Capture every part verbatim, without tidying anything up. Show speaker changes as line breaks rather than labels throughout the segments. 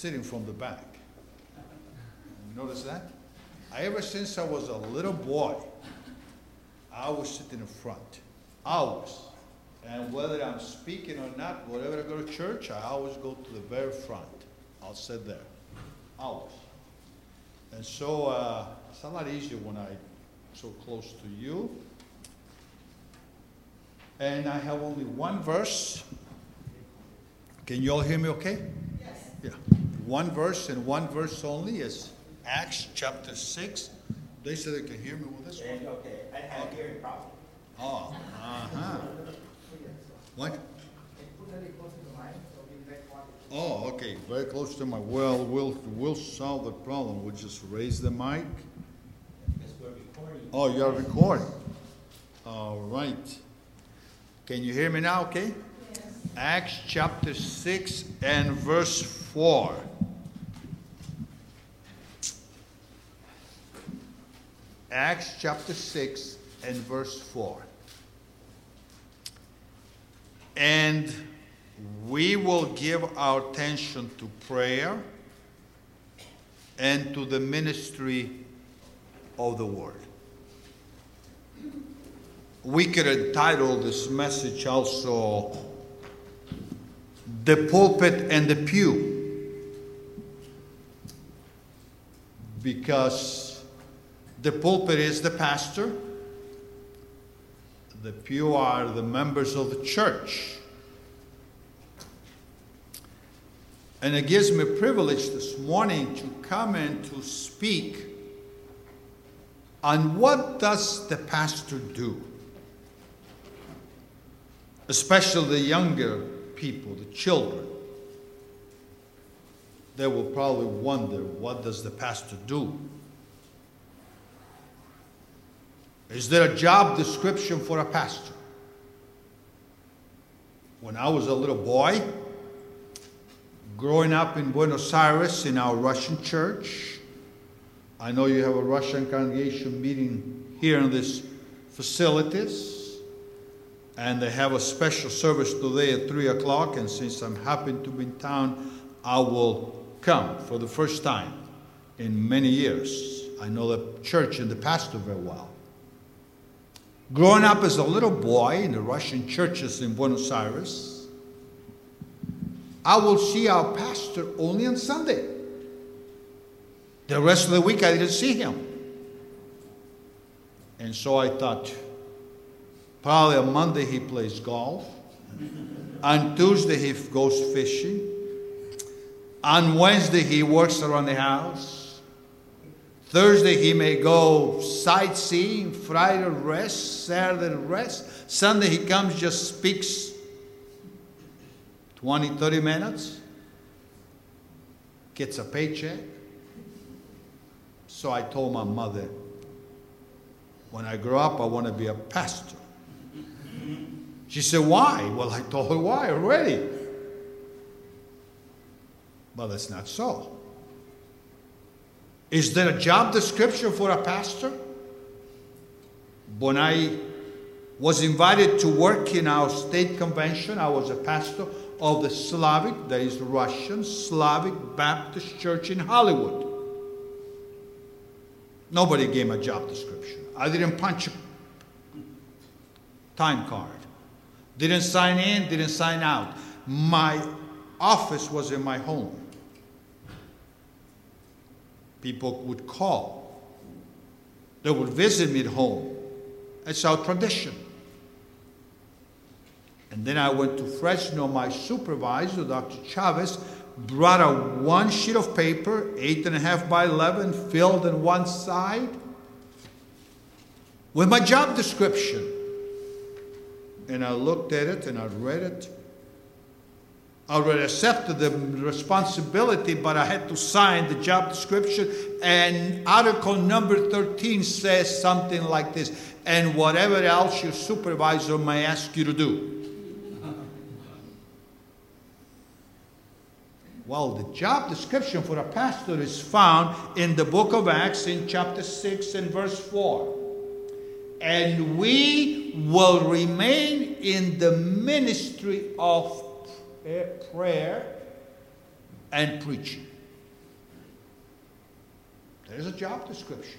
sitting from the back. You notice that? I, ever since I was a little boy, I always sit in the front. Always. And whether I'm speaking or not, whenever I go to church, I always go to the very front. I'll sit there. Always. And so uh, it's a lot easier when I'm so close to you. And I have only one verse. Can you all hear me okay?
Yes.
Yeah. One verse and one verse only is Acts chapter six. They said they can hear me with this one.
Okay. I have a hearing problem.
Oh, uh-huh. What? Oh, okay. Very close to my. Well, we'll we'll solve the problem. We'll just raise the mic.
Because we're recording.
Oh, you're recording. All right. Can you hear me now? Okay.
Yes.
Acts chapter six and verse four. Acts chapter six and verse four. And we will give our attention to prayer and to the ministry of the word. We could entitle this message also, The Pulpit and the Pew, because the pulpit is the pastor, the pew are the members of the church. And it gives me privilege this morning to come and to speak on what does the pastor do? Especially the younger people, the children. They will probably wonder, what does the pastor do? Is there a job description for a pastor? When I was a little boy, growing up in Buenos Aires in our Russian church, I know you have a Russian congregation meeting here in this facilities, and they have a special service today at three o'clock, and since I'm happy to be in town, I will come for the first time in many years. I know the church and the pastor very well. Growing up as a little boy in the Russian churches in Buenos Aires, I will see our pastor only on Sunday. The rest of the week I didn't see him. And so I thought, probably on Monday he plays golf. On Tuesday he goes fishing. On Wednesday he works around the house. Thursday he may go sightseeing. Friday rest. Saturday rest. Sunday he comes, just speaks twenty, thirty minutes. Gets a paycheck. So I told my mother, when I grow up I want to be a pastor. She said, why? Well, I told her why already. But that's not so. Is there a job description for a pastor? When I was invited to work in our state convention, I was a pastor of the Slavic, that is Russian, Slavic Baptist Church in Hollywood. Nobody gave me a job description. I didn't punch a time card. Didn't sign in, didn't sign out. My office was in my home. People would call. They would visit me at home. It's our tradition. And then I went to Fresno. My supervisor, Doctor Chavez, brought a one sheet of paper, eight and a half by eleven, filled on one side, with my job description. And I looked at it and I read it. I already accepted the responsibility, but I had to sign the job description. And article number thirteen says something like this: and whatever else your supervisor may ask you to do. Well, the job description for a pastor is found in the book of Acts in chapter six and verse four. And we will remain in the ministry of prayer and preaching. There's a job description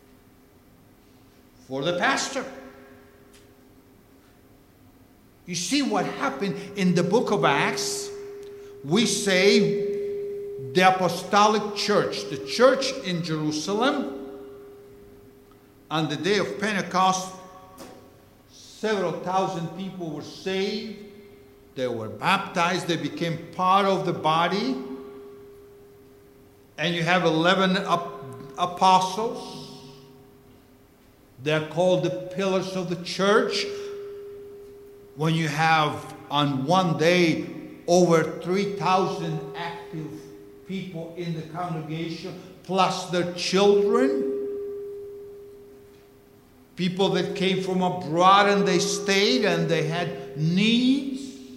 for the pastor. You see what happened in the book of Acts? We say the apostolic church, the church in Jerusalem, on the day of Pentecost, several thousand people were saved. They were baptized. They became part of the body. And you have eleven apostles. They're called the pillars of the church. When you have on one day over three thousand active people in the congregation, plus their children, people that came from abroad and they stayed and they had needs,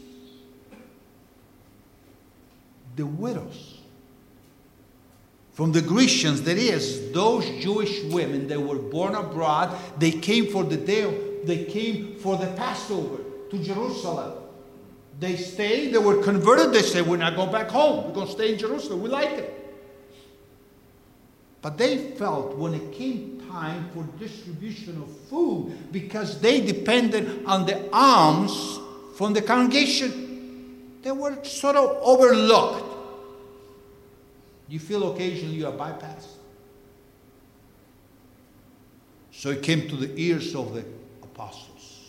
the widows from the Grecians, that is, those Jewish women that were born abroad, they came for the day, they came for the Passover to Jerusalem. They stayed, they were converted, they said, we're not going back home, we're going to stay in Jerusalem, we like it. But they felt when it came time for distribution of food, because they depended on the alms from the congregation, they were sort of overlooked. You feel occasionally you are bypassed? So it came to the ears of the apostles.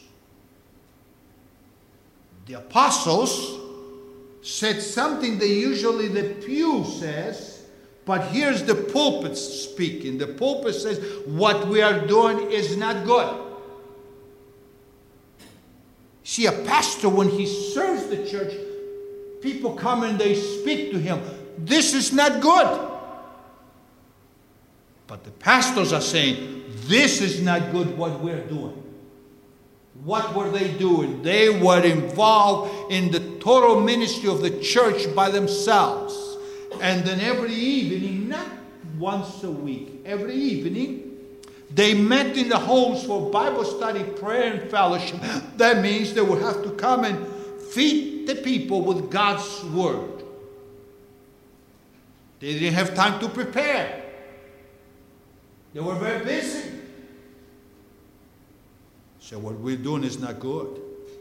The apostles said something that usually the pew says, but here's the pulpit speaking. The pulpit says, what we are doing is not good. See, a pastor, when he serves the church, people come and they speak to him. This is not good. But the pastors are saying, this is not good what we're doing. What were they doing? They were involved in the total ministry of the church by themselves. And then every evening, not once a week, every evening, they met in the homes for Bible study, prayer, and fellowship. That means they would have to come and feed the people with God's word. They didn't have time to prepare. They were very busy. So what we're doing is not good.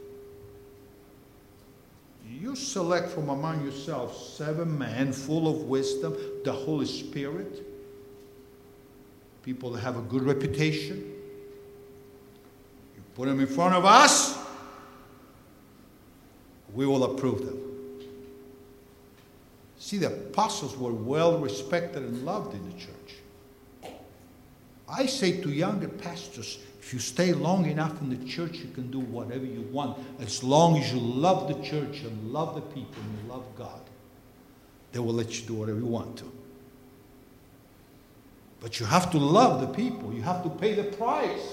You select from among yourselves seven men full of wisdom, the Holy Spirit, people that have a good reputation. You put them in front of us, we will approve them. See, the apostles were well respected and loved in the church. I say to younger pastors, if you stay long enough in the church, you can do whatever you want. As long as you love the church and love the people and you love God, they will let you do whatever you want to. But you have to love the people. You have to pay the price.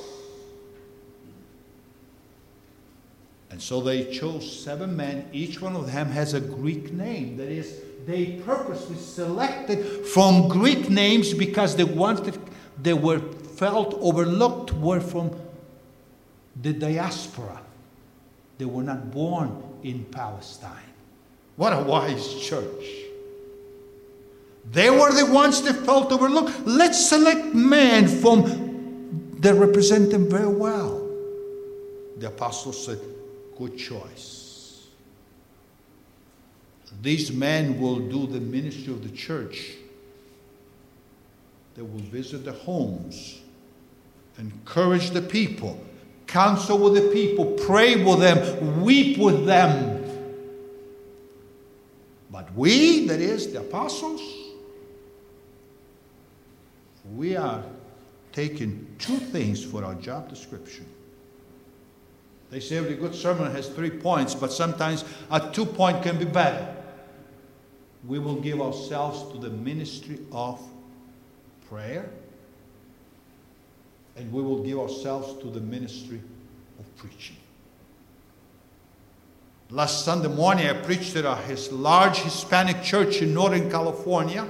And so they chose seven men. Each one of them has a Greek name. That is, they purposely selected from Greek names because the ones that they were felt overlooked were from the diaspora. They were not born in Palestine. What a wise church. They were the ones that felt overlooked. Let's select men from that represent them very well. The apostles said, good choice. These men will do the ministry of the church. They will visit the homes, encourage the people, counsel with the people, pray with them, weep with them. But we, that is, the apostles, we are taking two things for our job description. They say every good sermon has three points, but sometimes a two-point can be better. We will give ourselves to the ministry of prayer, and we will give ourselves to the ministry of preaching. Last Sunday morning, I preached at a his large Hispanic church in Northern California.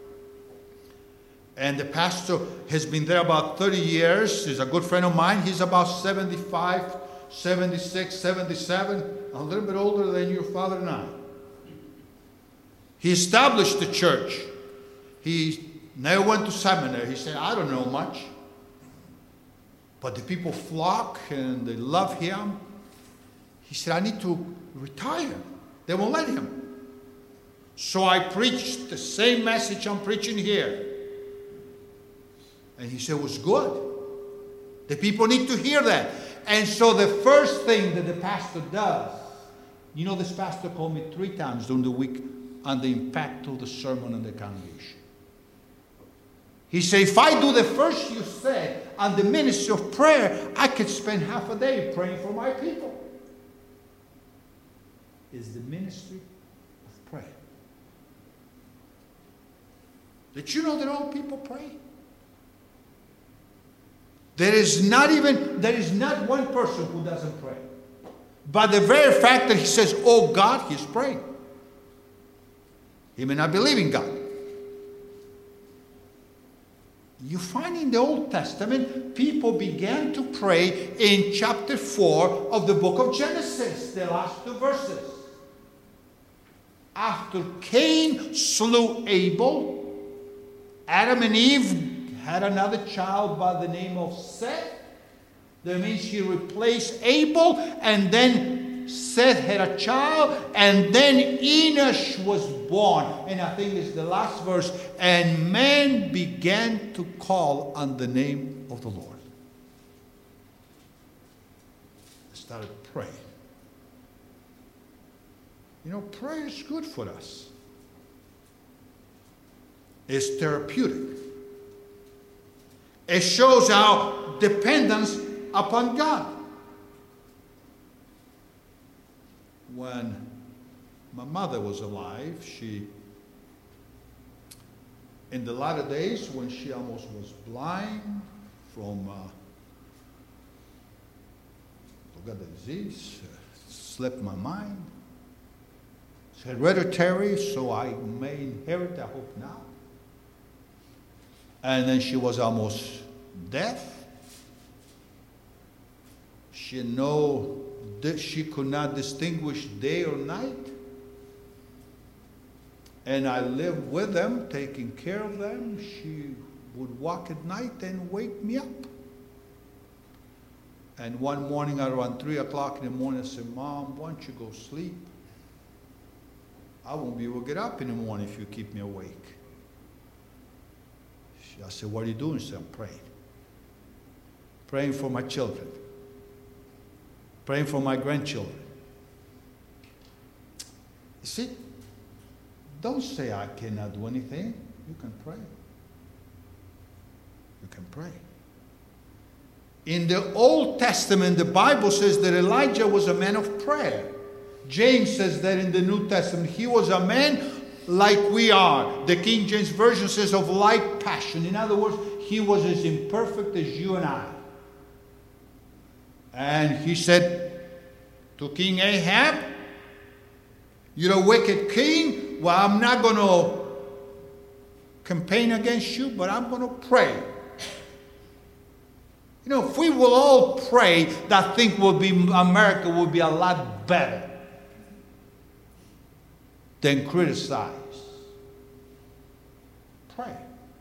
And the pastor has been there about thirty years. He's a good friend of mine. He's about seventy-five, seventy-six, seventy-seven, a little bit older than your father and I. He established the church. He Never went to seminary. He said, I don't know much. But the people flock and they love him. He said, I need to retire. They won't let him. So I preached the same message I'm preaching here. And he said, it was good. The people need to hear that. And so the first thing that the pastor does, you know, this pastor called me three times during the week on the impact of the sermon on the congregation. He said, if I do the first you said on the ministry of prayer, I could spend half a day praying for my people. Is the ministry of prayer. Did you know that all people pray? There is not even, there is not one person who doesn't pray. By the very fact that he says, oh God, he's praying. He may not believe in God. You find in the Old Testament, people began to pray in chapter four of the book of Genesis, the last two verses. After Cain slew Abel, Adam and Eve had another child by the name of Seth. That means he replaced Abel, and then Seth had a child, and then Enosh was born. And I think it's the last verse. And man began to call on the name of the Lord. They started praying. You know, prayer is good for us. It's therapeutic. It shows our dependence upon God. When my mother was alive, she, in the latter days when she almost was blind from, uh, forgot the disease, uh, slipped my mind. It's hereditary, so I may inherit, I hope not. And then she was almost deaf. She know that she could not distinguish day or night. And I lived with them, taking care of them. She would walk at night and wake me up. And one morning around three o'clock in the morning, I said, Mom, why don't you go sleep? I won't be able to get up in the morning if you keep me awake. I said, what are you doing? She said, I'm praying. Praying for my children. Praying for my grandchildren. You see, don't say I cannot do anything. You can pray. You can pray. In the Old Testament, the Bible says that Elijah was a man of prayer. James says that in the New Testament, he was a man like we are. The King James Version says of like passion. In other words, he was as imperfect as you and I. And he said to King Ahab, you're a wicked king. Well, I'm not going to campaign against you, but I'm going to pray. You know, if we will all pray, that thing will be, America will be a lot better than criticize. Pray.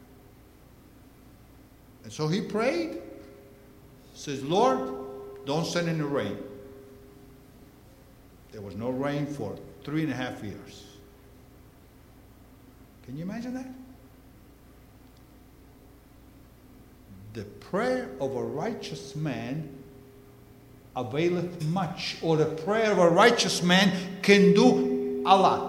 And so he prayed. Says, Lord, don't send any rain. There was no rain for three and a half years. Can you imagine that? The prayer of a righteous man availeth much, or the prayer of a righteous man can do a lot.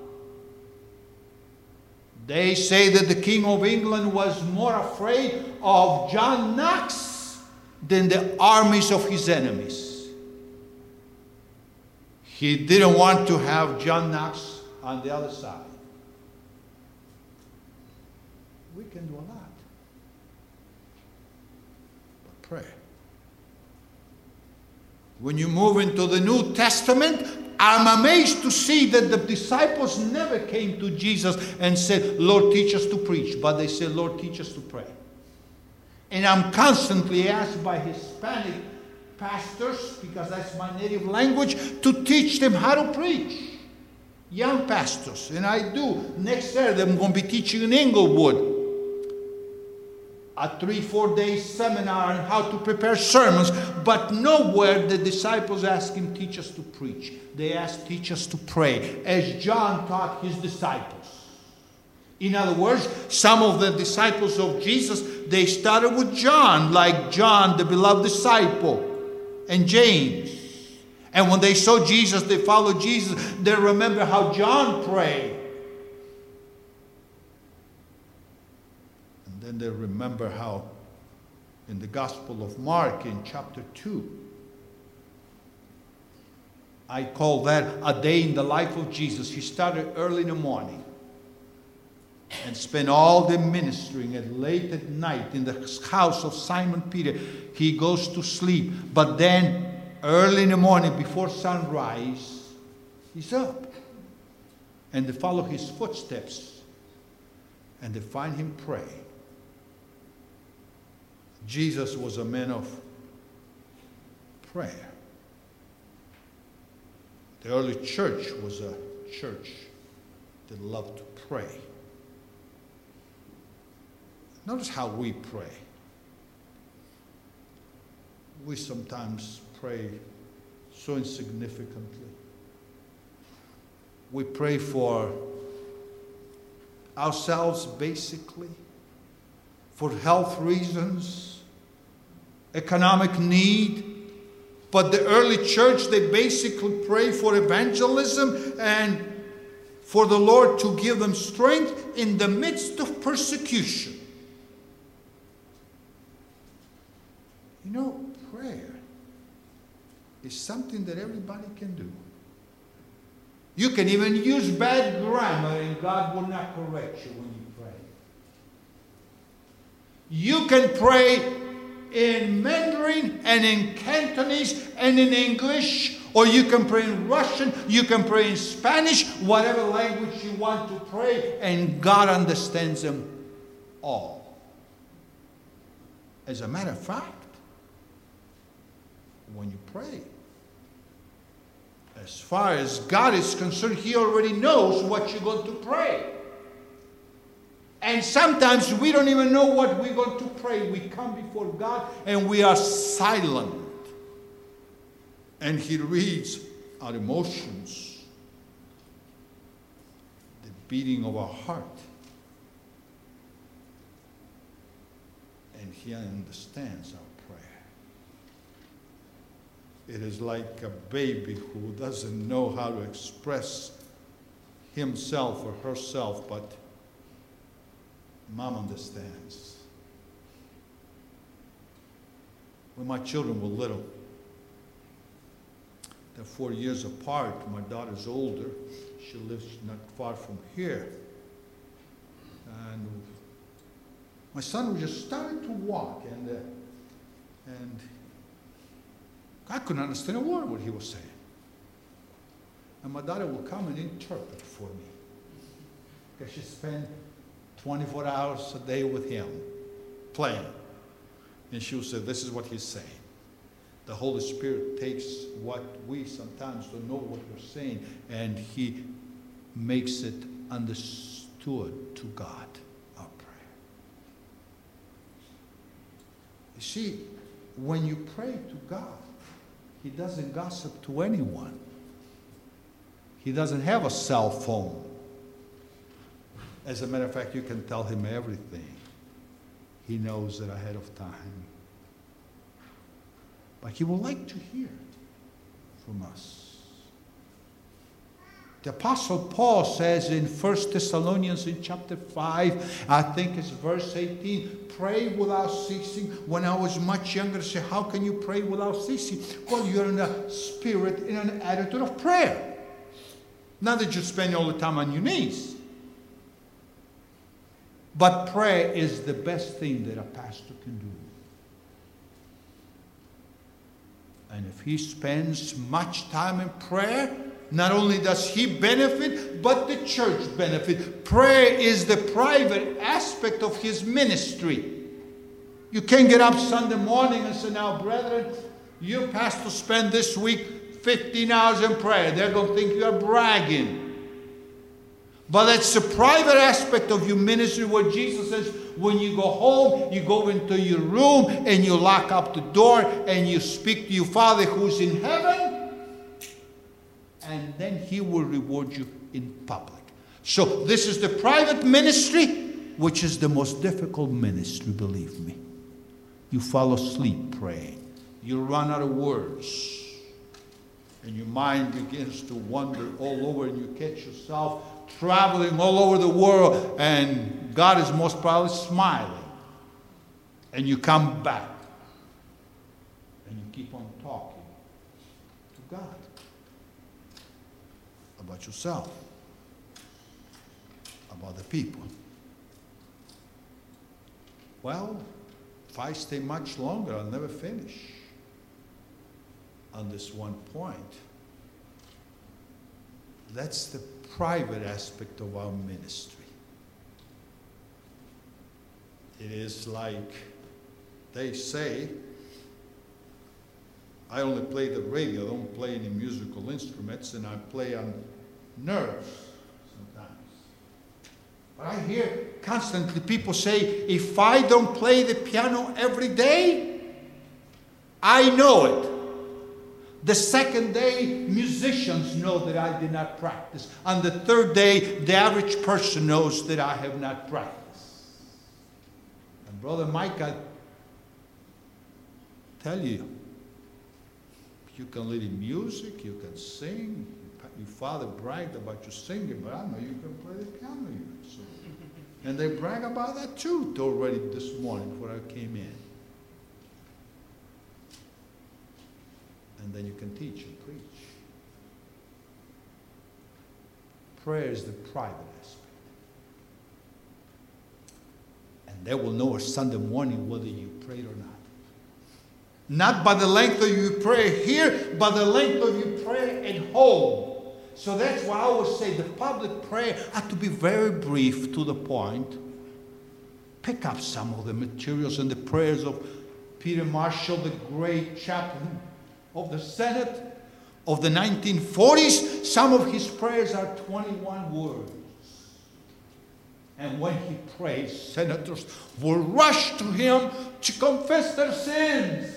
They say that the King of England was more afraid of John Knox than the armies of his enemies. He didn't want to have John Knox on the other side. We can do a lot. But pray. When you move into the New Testament, I'm amazed to see that the disciples never came to Jesus and said, Lord, teach us to preach. But they said, Lord, teach us to pray. And I'm constantly asked by Hispanic pastors, because that's my native language, to teach them how to preach. Young pastors. And I do. Next Saturday, I'm going to be teaching in Inglewood. a three, four day seminar on how to prepare sermons, but nowhere the disciples asked him, teach us to preach. They asked, teach us to pray, as John taught his disciples. In other words, some of the disciples of Jesus, they started with John, like John, the beloved disciple, and James. And when they saw Jesus, they followed Jesus. They remember how John prayed. And then they remember how in the Gospel of Mark in chapter two, I call that a day in the life of Jesus. He started early in the morning and spent all day ministering, and late at night in the house of Simon Peter, he goes to sleep. But then early in the morning, before sunrise, he's up. And they follow his footsteps. And they find him praying. Jesus was a man of prayer. The early church was a church that loved to pray. Notice how we pray. We sometimes pray so insignificantly. We pray for ourselves, basically, for health reasons, economic need. But the early church, they basically pray for evangelism and for the Lord to give them strength in the midst of persecution. You know, prayer is something that everybody can do. You can even use bad grammar and God will not correct you when you pray. You can pray in Mandarin and in Cantonese and in English, or you can pray in Russian, you can pray in Spanish, whatever language you want to pray, and God understands them all. As a matter of fact, when you pray, as far as God is concerned, He already knows what you're going to pray. And sometimes we don't even know what we're going to pray. We come before God and we are silent. And He reads our emotions, the beating of our heart. And He understands our prayer. It is like a baby who doesn't know how to express himself or herself, but Mom understands. When my children were little, they're four years apart. My daughter's older. She lives not far from here. And my son just started to walk, and uh, and I couldn't understand a word what he was saying. And my daughter would come and interpret for me, because she spent twenty-four hours a day with him, playing. And she would say, this is what he's saying. The Holy Spirit takes what we sometimes don't know what we're saying, and He makes it understood to God, our prayer. You see, when you pray to God, He doesn't gossip to anyone. He doesn't have a cell phone. As a matter of fact, you can tell Him everything. He knows it ahead of time. But He would like to hear from us. The Apostle Paul says in First Thessalonians in chapter five, I think it's verse eighteen, pray without ceasing. When I was much younger, I said, how can you pray without ceasing? Well, you're in a spirit, in an attitude of prayer. Not that you spend all the time on your knees. But prayer is the best thing that a pastor can do. And if he spends much time in prayer, not only does he benefit, but the church benefit. Prayer is the private aspect of his ministry. You can't get up Sunday morning and say, now, brethren, you pastor spend this week fifteen hours in prayer. They're going to think you are bragging. But that's the private aspect of your ministry where Jesus says, when you go home, you go into your room and you lock up the door and you speak to your Father who's in heaven, and then He will reward you in public. So this is the private ministry, which is the most difficult ministry, believe me. You fall asleep praying. You run out of words. And your mind begins to wander all over, and you catch yourself traveling all over the world, and God is most probably smiling. And you come back, and you keep on talking to God about yourself, about the people. Well, if I stay much longer, I'll never finish on this one point. That's the private aspect of our ministry. It is like they say, I only play the radio, I don't play any musical instruments, and I play on nerves sometimes. But I hear constantly people say, if I don't play the piano every day, I know it. The second day, musicians know that I did not practice. On the third day, the average person knows that I have not practiced. And Brother Mike, I tell you, you can lead in music, you can sing. Your father bragged about your singing, but I know you can play the piano. So. And they brag about that too already this morning before I came in. And then you can teach and preach. Prayer is the private aspect. And they will know on Sunday morning whether you prayed or not. Not by the length of your prayer here, but the length of your prayer at home. So that's why I always say the public prayer had to be very brief, to the point. Pick up some of the materials and the prayers of Peter Marshall, the great chaplain of the Senate of the nineteen forties. Some of his prayers are twenty-one words. And when he prays, senators will rush to him to confess their sins.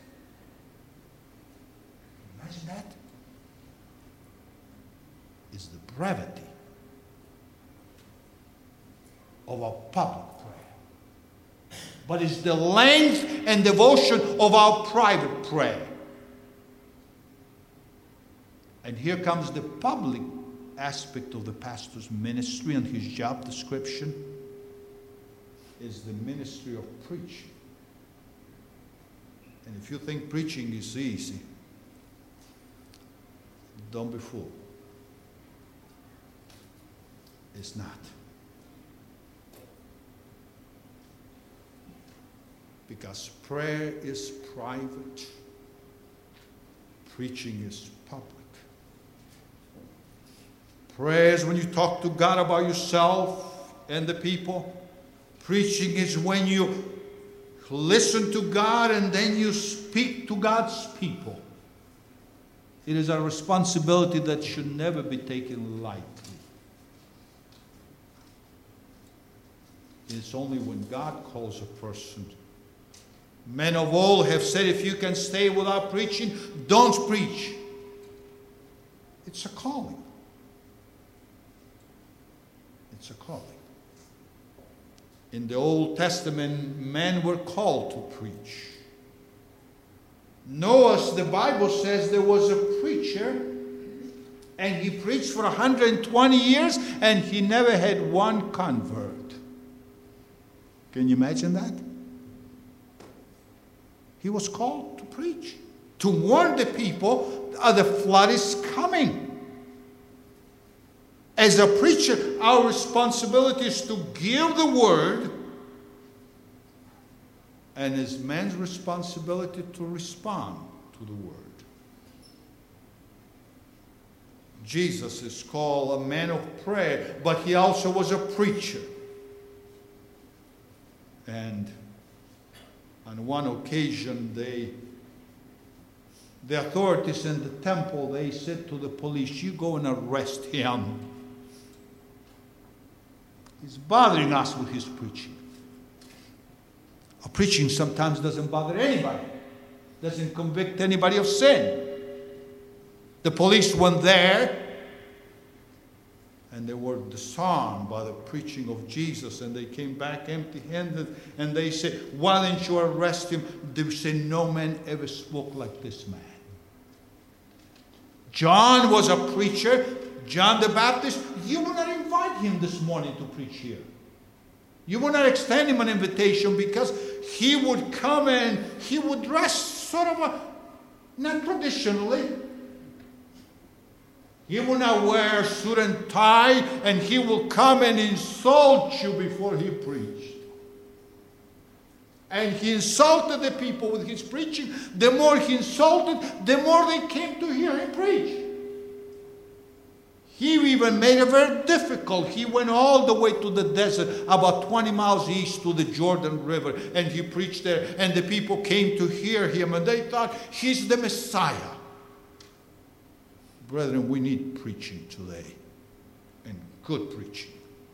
Imagine that. It's the brevity of our public prayer, but it's the length and devotion of our private prayer. And here comes the public aspect of the pastor's ministry, and his job description is the ministry of preaching. And if you think preaching is easy, don't be fooled. It's not. Because prayer is private, preaching is public. Prayer is when you talk to God about yourself and the people. Preaching is when you listen to God and then you speak to God's people. It is a responsibility that should never be taken lightly. It's only when God calls a person. Men of old have said, if you can stay without preaching, don't preach. It's a calling. It's a calling. In the Old Testament, men were called to preach. Noah, the Bible says, there was a preacher, and he preached for one hundred twenty years, and he never had one convert. Can you imagine that? He was called to preach, to warn the people that the flood is coming. As a preacher, our responsibility is to give the word, and as man's responsibility to respond to the word. Jesus is called a man of prayer, but he also was a preacher. And on one occasion, they, the authorities in the temple, they said to the police, you go and arrest him. He's bothering us with his preaching. Our preaching sometimes doesn't bother anybody. Doesn't convict anybody of sin. The police went there and they were disarmed by the preaching of Jesus, and they came back empty-handed, and they said, why didn't you arrest him? They said, no man ever spoke like this man. John was a preacher. John the Baptist, you will not invite him this morning to preach here. You will not extend him an invitation, because he would come and he would dress sort of a, not traditionally. He will not wear a suit and tie, and he will come and insult you before he preached. And he insulted the people with his preaching. The more he insulted, the more they came to hear him preach. He even made it very difficult. He went all the way to the desert, about twenty miles east to the Jordan River, and he preached there, and the people came to hear him, and they thought he's the Messiah. Brethren, we need preaching today, and good preaching.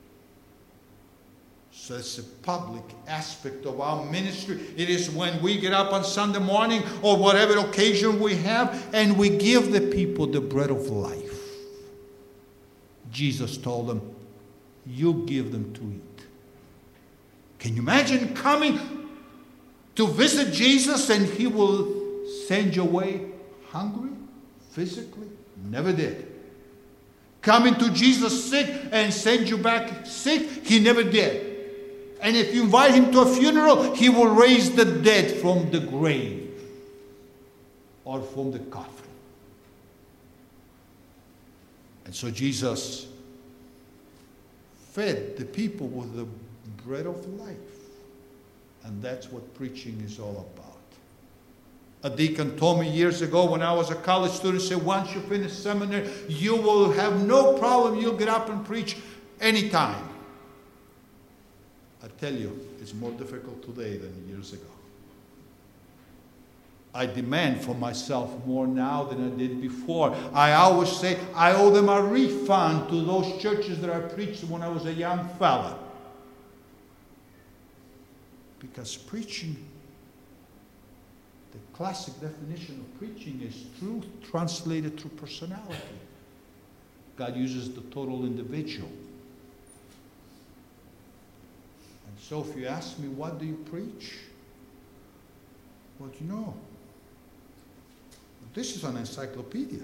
So it's a public aspect of our ministry. It is when we get up on Sunday morning or whatever occasion we have, and we give the people the bread of life. Jesus told them, you give them to eat. Can you imagine coming to visit Jesus and he will send you away hungry, physically? Never did. Coming to Jesus sick and send you back sick? He never did. And if you invite him to a funeral, he will raise the dead from the grave or from the coffin. And so Jesus fed the people with the bread of life. And that's what preaching is all about. A deacon told me years ago when I was a college student, he said, once you finish seminary, you will have no problem. You'll get up and preach anytime. I tell you, it's more difficult today than years ago. I demand for myself more now than I did before. I always say I owe them a refund to those churches that I preached when I was a young fella. Because preaching, the classic definition of preaching is truth translated through personality. God uses the total individual. And so if you ask me, what do you preach? Well, you know, this is an encyclopedia.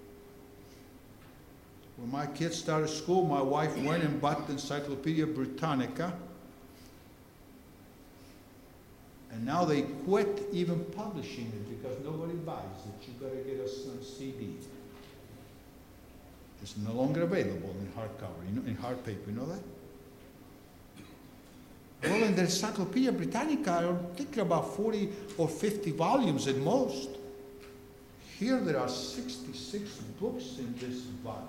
When my kids started school, my wife went and bought the Encyclopedia Britannica. And now they quit even publishing it because nobody buys it. You gotta get us on C D. It's no longer available in hardcover, you know, in hard paper. You know that? Well, in the Encyclopedia Britannica, I'm thinking about forty or fifty volumes at most. Here there are sixty-six books in this volume.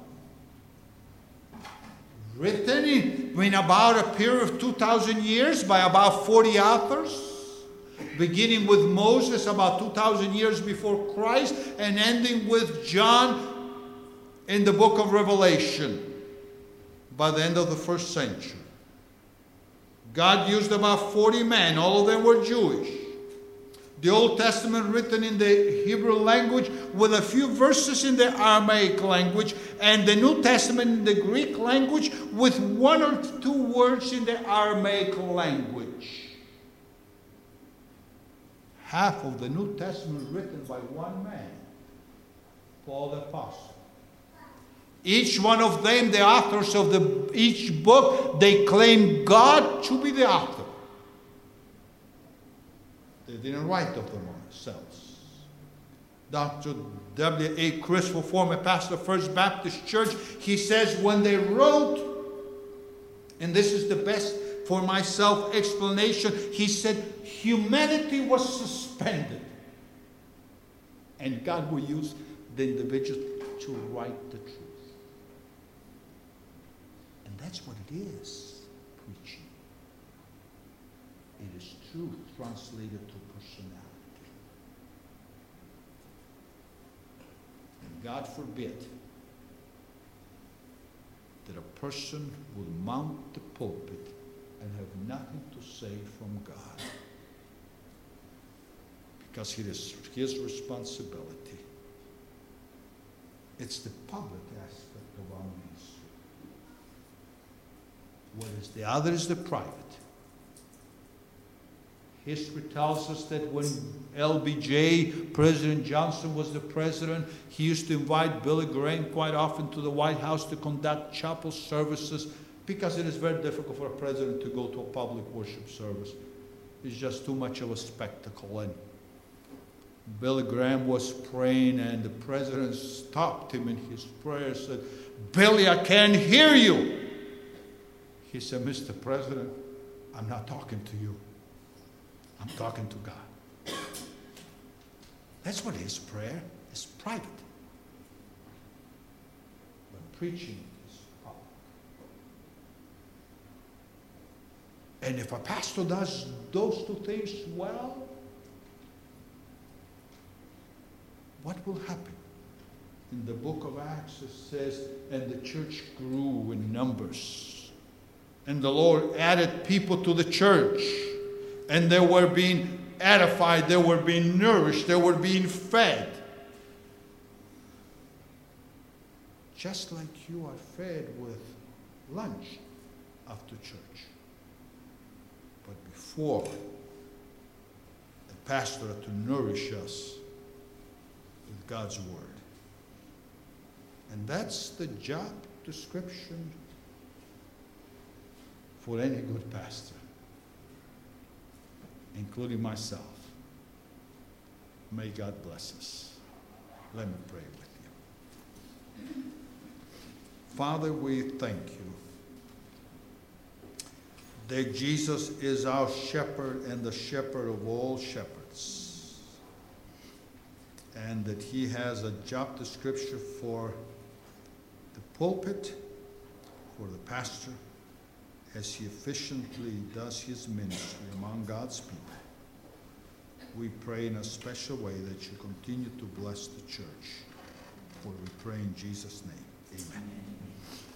Written in, in about a period of two thousand years by about forty authors. Beginning with Moses about two thousand years before Christ and ending with John in the book of Revelation by the end of the first century. God used about forty men. All of them were Jewish. The Old Testament written in the Hebrew language with a few verses in the Aramaic language, and the New Testament in the Greek language with one or two words in the Aramaic language. Half of the New Testament written by one man, Paul the Apostle. Each one of them, the authors of the, each book, they claim God to be the author. They didn't write of them themselves. Doctor W A Criswell, former pastor of First Baptist Church, he says when they wrote, and this is the best for myself explanation, he said humanity was suspended. And God will use the individual to write the truth. And that's what it is, preaching. It is truth translated to personality. And God forbid that a person will mount the pulpit and have nothing to say from God. Because it is his responsibility. It's the public aspect of our ministry. What is the other is the private. History tells us that when L B J, President Johnson was the president, he used to invite Billy Graham quite often to the White House to conduct chapel services because it is very difficult for a president to go to a public worship service. It's just too much of a spectacle. And Billy Graham was praying and the president stopped him in his prayer and said, "Billy, I can't hear you." He said, "Mister President, I'm not talking to you. I'm talking to God." That's what is prayer. It's private. But preaching is public. And if a pastor does those two things well, what will happen? In the book of Acts it says, and the church grew in numbers. And the Lord added people to the church. And they were being edified, they were being nourished, they were being fed. Just like you are fed with lunch after church. But before, the pastor had to nourish us with God's word. And that's the job description for any good pastor, including myself. May God bless us. Let me pray with you. Father, we thank you that Jesus is our shepherd and the shepherd of all shepherds, and that he has a job description for the pulpit, for the pastor, as he efficiently does his ministry among God's people. We pray in a special way that you continue to bless the church. For we pray in Jesus' name. Amen.